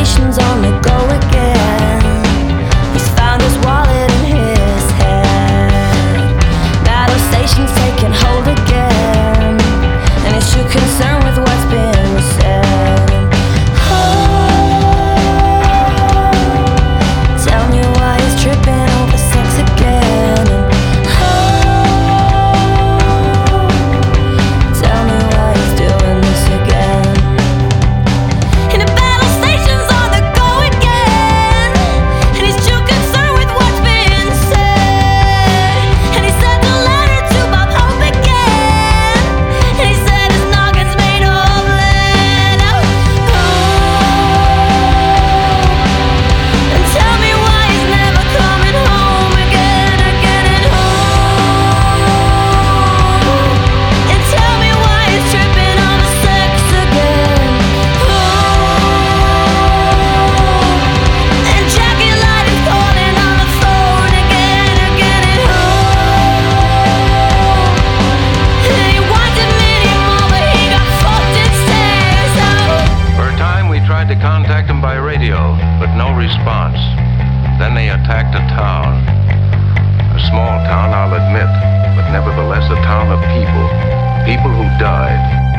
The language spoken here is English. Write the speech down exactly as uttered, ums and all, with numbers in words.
station's on the go again. He's found his wallet in his head. Battle station's taking hold again, and he's too concerned with what's been said. Oh, tell me why he's tripping over sex again. Oh, tell me why he's doing this again. And the battle station's on the go again, and he's too concerned with what's been said. And he sent a letter to Bob Hope again, and he said his noggin's made of lead. Oh, and tell me why he's never coming home again, again and home. And tell me why he's tripping on the sex again. Oh, and Jackie Light is calling on the phone again, again and home. And he wanted many more, but he got fucked instead. So For a time, we tried to contact them by radio, but no response. Then they attacked a town. A small town, I'll admit, but nevertheless a town of people. People who died.